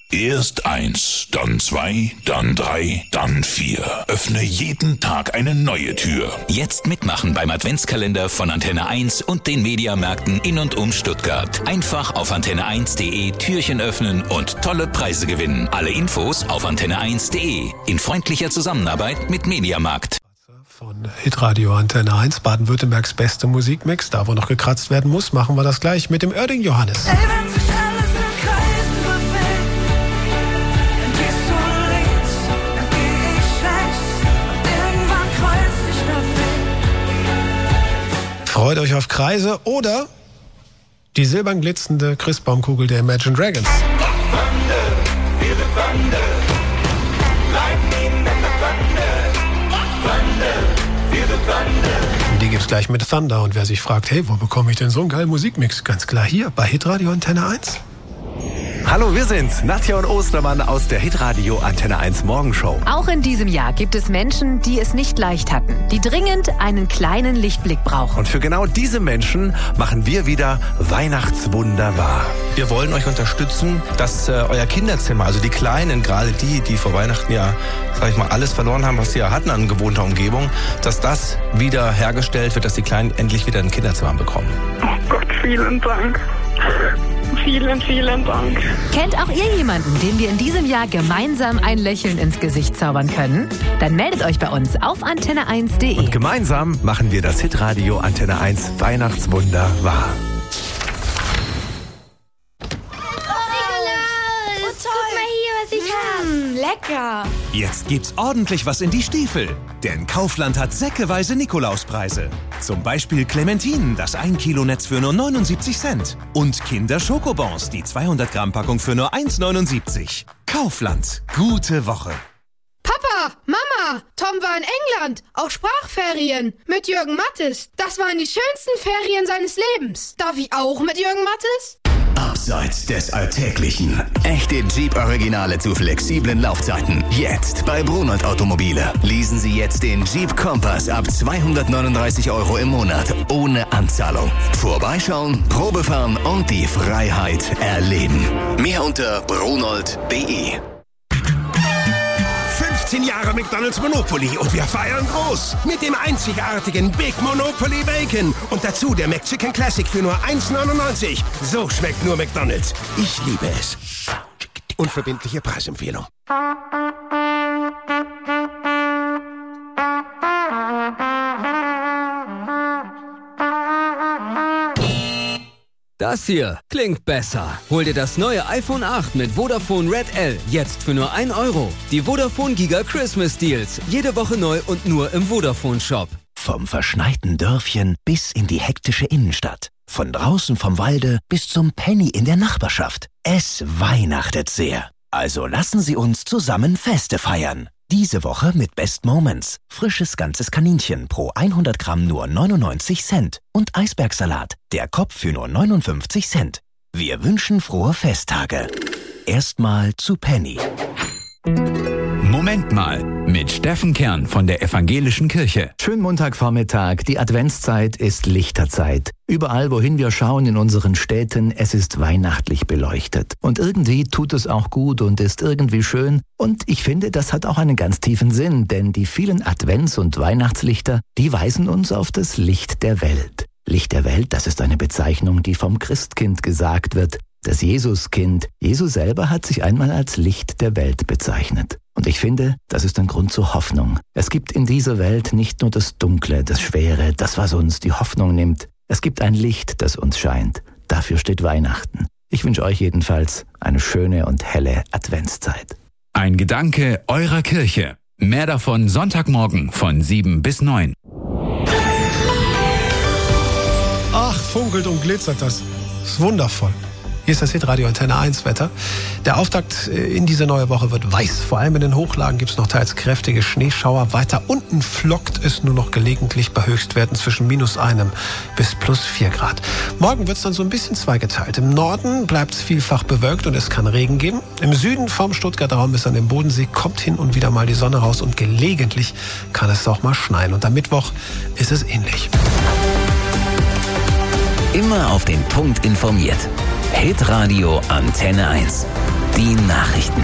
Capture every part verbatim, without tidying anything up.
Erst eins, dann zwei, dann drei, dann vier. Öffne jeden Tag eine neue Tür. Jetzt mitmachen beim Adventskalender von Antenne eins und den Mediamärkten in und um Stuttgart. Einfach auf antenne eins punkt de Türchen öffnen und tolle Preise gewinnen. Alle Infos auf antenne eins punkt de. In freundlicher Zusammenarbeit mit Mediamarkt. Von Hitradio Antenne eins, Baden-Württembergs beste Musikmix. Da, wo noch gekratzt werden muss, machen wir das gleich mit dem Oerding Johannes. Ey, wenn sich alles in Kreisen bewegt, dann gehst du links, dann geh ich rechts und irgendwann kreuzt sich der Weg. Freut euch auf Kreise oder die silbern glitzernde Christbaumkugel der Imagine Dragons. Die gibt's gleich mit Thunder. Und wer sich fragt, hey, wo bekomme ich denn so einen geilen Musikmix? Ganz klar hier bei Hitradio Antenne eins. Hallo, wir sind's, Nadja und Ostermann aus der Hitradio Antenne eins Morgenshow. Auch in diesem Jahr gibt es Menschen, die es nicht leicht hatten, die dringend einen kleinen Lichtblick brauchen. Und für genau diese Menschen machen wir wieder Weihnachtswunder wahr. Wir wollen euch unterstützen, dass äh, euer Kinderzimmer, also die Kleinen, gerade die, die vor Weihnachten ja, sag ich mal, alles verloren haben, was sie ja hatten an gewohnter Umgebung, dass das wieder hergestellt wird, dass die Kleinen endlich wieder ein Kinderzimmer bekommen. Oh Gott, vielen Dank. Vielen, vielen Dank. Kennt auch ihr jemanden, dem wir in diesem Jahr gemeinsam ein Lächeln ins Gesicht zaubern können? Dann meldet euch bei uns auf antenne eins punkt de. Und gemeinsam machen wir das Hitradio Antenne eins Weihnachtswunder wahr. Lecker! Jetzt gibt's ordentlich was in die Stiefel. Denn Kaufland hat säckeweise Nikolauspreise. Zum Beispiel Clementinen, das ein Kilo Netz für nur neunundsiebzig Cent. Und Kinder Schokobons, die zweihundert Gramm Packung für nur eins neunundsiebzig. Kaufland, gute Woche. Papa, Mama, Tom war in England, auf Sprachferien, mit Jürgen Mattes. Das waren die schönsten Ferien seines Lebens. Darf ich auch mit Jürgen Mattes? Abseits des Alltäglichen. Echte Jeep-Originale zu flexiblen Laufzeiten. Jetzt bei Brunert Automobile. Leasen Sie jetzt den Jeep Compass ab zweihundertneununddreißig Euro im Monat. Ohne Anzahlung. Vorbeischauen, Probefahren und die Freiheit erleben. Mehr unter brunert punkt de. fünfzehn Jahre McDonald's Monopoly und wir feiern groß. Mit dem einzigartigen Big Monopoly Bacon. Und dazu der McChicken Classic für nur eins neunundneunzig. So schmeckt nur McDonald's. Ich liebe es. Unverbindliche Preisempfehlung. Das hier klingt besser. Hol dir das neue iPhone acht mit Vodafone Red L jetzt für nur ein Euro. Die Vodafone Giga Christmas Deals. Jede Woche neu und nur im Vodafone Shop. Vom verschneiten Dörfchen bis in die hektische Innenstadt. Von draußen vom Walde bis zum Penny in der Nachbarschaft. Es weihnachtet sehr. Also lassen Sie uns zusammen Feste feiern. Diese Woche mit Best Moments. Frisches ganzes Kaninchen pro hundert Gramm nur neunundneunzig Cent. Und Eisbergsalat. Der Kopf für nur neunundfünfzig Cent. Wir wünschen frohe Festtage. Erstmal zu Penny. Moment mal, mit Steffen Kern von der Evangelischen Kirche. Schönen Montagvormittag, die Adventszeit ist Lichterzeit. Überall, wohin wir schauen in unseren Städten, es ist weihnachtlich beleuchtet. Und irgendwie tut es auch gut und ist irgendwie schön. Und ich finde, das hat auch einen ganz tiefen Sinn, denn die vielen Advents- und Weihnachtslichter, die weisen uns auf das Licht der Welt. Licht der Welt, das ist eine Bezeichnung, die vom Christkind gesagt wird. Das Jesuskind. Jesus selber hat sich einmal als Licht der Welt bezeichnet. Und ich finde, das ist ein Grund zur Hoffnung. Es gibt in dieser Welt nicht nur das Dunkle, das Schwere, das, was uns die Hoffnung nimmt. Es gibt ein Licht, das uns scheint. Dafür steht Weihnachten. Ich wünsche euch jedenfalls eine schöne und helle Adventszeit. Ein Gedanke eurer Kirche. Mehr davon Sonntagmorgen von sieben bis neun. Ach, funkelt und glitzert das. Das ist wundervoll. Hier ist das Hitradio Antenne eins Wetter. Der Auftakt in diese neue Woche wird weiß. Vor allem in den Hochlagen gibt es noch teils kräftige Schneeschauer. Weiter unten flockt es nur noch gelegentlich bei Höchstwerten zwischen minus einem bis plus vier Grad. Morgen wird es dann so ein bisschen zweigeteilt. Im Norden bleibt es vielfach bewölkt und es kann Regen geben. Im Süden vom Stuttgarter Raum bis an den Bodensee kommt hin und wieder mal die Sonne raus und gelegentlich kann es auch mal schneien. Und am Mittwoch ist es ähnlich. Immer auf den Punkt informiert. Hitradio Antenne eins. die Nachrichten.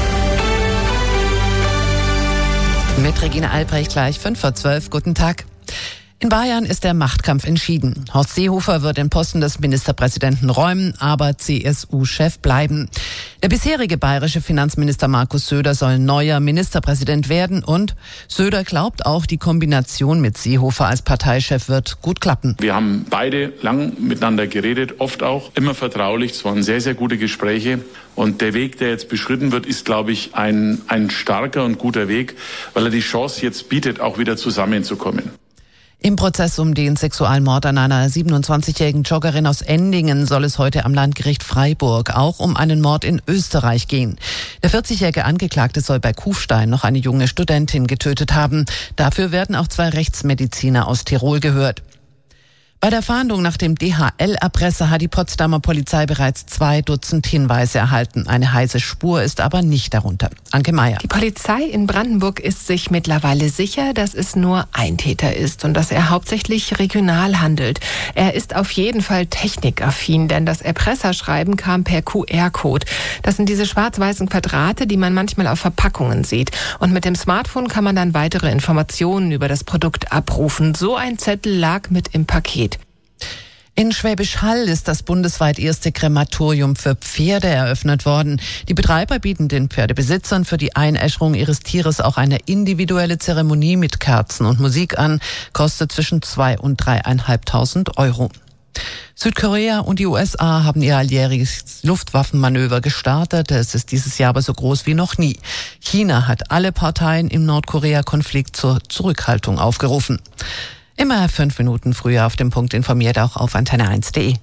Mit Regina Albrecht gleich fünf vor zwölf. Guten Tag. In Bayern ist der Machtkampf entschieden. Horst Seehofer wird den Posten des Ministerpräsidenten räumen, aber C S U-Chef bleiben. Der bisherige bayerische Finanzminister Markus Söder soll neuer Ministerpräsident werden und Söder glaubt auch, die Kombination mit Seehofer als Parteichef wird gut klappen. Wir haben beide lang miteinander geredet, oft auch, immer vertraulich. Es waren sehr, sehr gute Gespräche. Und der Weg, der jetzt beschritten wird, ist, glaube ich, ein, ein starker und guter Weg, weil er die Chance jetzt bietet, auch wieder zusammenzukommen. Im Prozess um den Sexualmord an einer siebenundzwanzigjährigen Joggerin aus Endingen soll es heute am Landgericht Freiburg auch um einen Mord in Österreich gehen. Der vierzigjährige Angeklagte soll bei Kufstein noch eine junge Studentin getötet haben. Dafür werden auch zwei Rechtsmediziner aus Tirol gehört. Bei der Fahndung nach dem D H L-Erpresser hat die Potsdamer Polizei bereits zwei Dutzend Hinweise erhalten. Eine heiße Spur ist aber nicht darunter. Anke Meyer. Die Polizei in Brandenburg ist sich mittlerweile sicher, dass es nur ein Täter ist und dass er hauptsächlich regional handelt. Er ist auf jeden Fall technikaffin, denn das Erpresserschreiben kam per Q R-Code. Das sind diese schwarz-weißen Quadrate, die man manchmal auf Verpackungen sieht. Und mit dem Smartphone kann man dann weitere Informationen über das Produkt abrufen. So ein Zettel lag mit im Paket. In Schwäbisch Hall ist das bundesweit erste Krematorium für Pferde eröffnet worden. Die Betreiber bieten den Pferdebesitzern für die Einäscherung ihres Tieres auch eine individuelle Zeremonie mit Kerzen und Musik an, kostet zwischen zwei und dreieinhalbtausend Euro. Südkorea und die U S A haben ihr alljähriges Luftwaffenmanöver gestartet. Es ist dieses Jahr aber so groß wie noch nie. China hat alle Parteien im Nordkorea-Konflikt zur Zurückhaltung aufgerufen. Immer fünf Minuten früher auf dem Punkt informiert, auch auf antenne eins punkt de.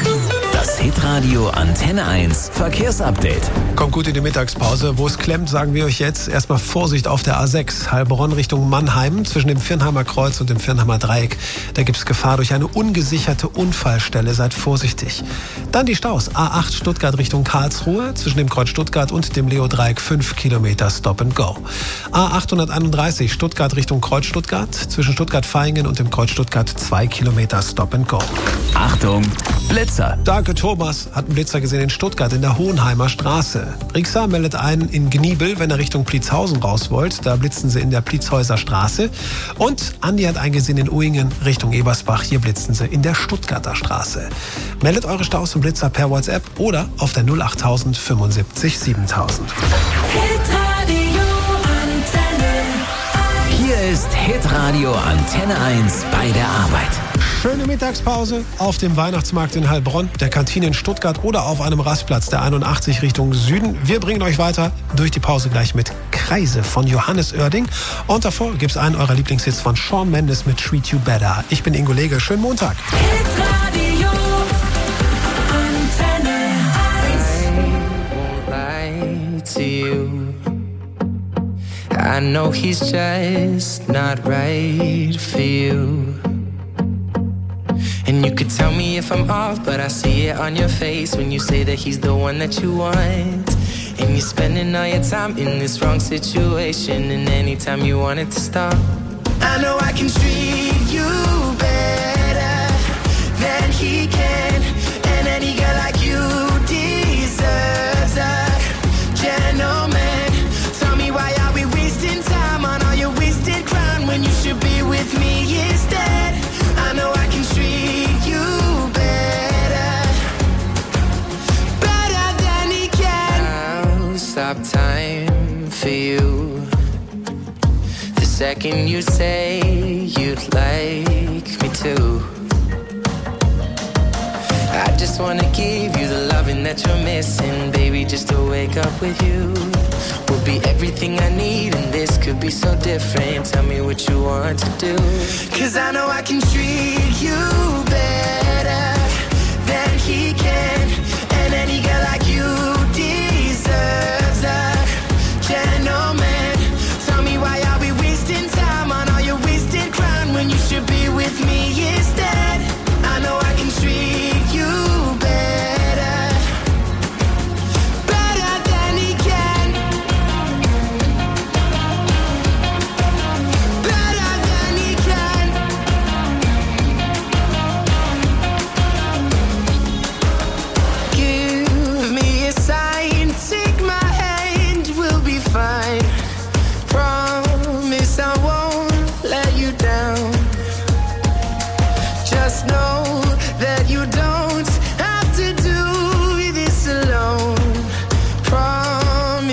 Das Hitradio Antenne eins Verkehrsupdate. Kommt gut in die Mittagspause. Wo es klemmt, sagen wir euch jetzt. Erstmal Vorsicht auf der A sechs, Heilbronn Richtung Mannheim, zwischen dem Viernheimer Kreuz und dem Viernheimer Dreieck. Da gibt es Gefahr durch eine ungesicherte Unfallstelle. Seid vorsichtig. Dann die Staus. A acht Stuttgart Richtung Karlsruhe, zwischen dem Kreuz Stuttgart und dem Leo-Dreieck fünf Kilometer Stop and Go. A achthunderteinunddreißig Stuttgart Richtung Kreuz Stuttgart, zwischen Stuttgart-Vaihingen und dem Kreuz Stuttgart zwei Kilometer Stop and Go. Achtung, Blitzer. Danke, Thomas hat einen Blitzer gesehen in Stuttgart in der Hohenheimer Straße. Rixa meldet einen in Gniebel, wenn er Richtung Pliezhausen raus wollt. Da blitzen sie in der Pliezhäuser Straße. Und Andi hat einen gesehen in Uingen Richtung Ebersbach. Hier blitzen sie in der Stuttgarter Straße. Meldet eure Staus und Blitzer per WhatsApp oder auf der null achttausend fünfundsiebzig siebentausend. Hier ist Hitradio Antenne eins bei der Arbeit. Schöne Mittagspause auf dem Weihnachtsmarkt in Heilbronn, der Kantine in Stuttgart oder auf einem Rastplatz der einundachtzig Richtung Süden. Wir bringen euch weiter durch die Pause gleich mit Kreise von Johannes Oerding. Und davor gibt es einen eurer Lieblingshits von Shawn Mendes mit Treat You Better. Ich bin Ingo Lege. Schönen Montag. Hitradio Antenne eins. I know he's just not right for you. And you could tell me if I'm off, but I see it on your face when you say that he's the one that you want. And you're spending all your time in this wrong situation, and anytime you want it to stop, I know I can treat you better than he can. And any girl like you deserves a gentleman. Tell me, why are we wasting time on all your wasted crime when you should be with me instead? I know I can treat you better, better than he can. I'll stop time for you the second you say you'd like me to. I just wanna give you the loving that you're missing, baby, just to wake up with you will be everything I need, and this could be so different. Tell me what you want to do, 'cause I know I can treat you better than he can. And any girl like you deserves a gentleman. Tell me, why are we wasting time on all your wasted crime when you should be with me instead? I know I can treat you better, better than he can, better than he can. snow.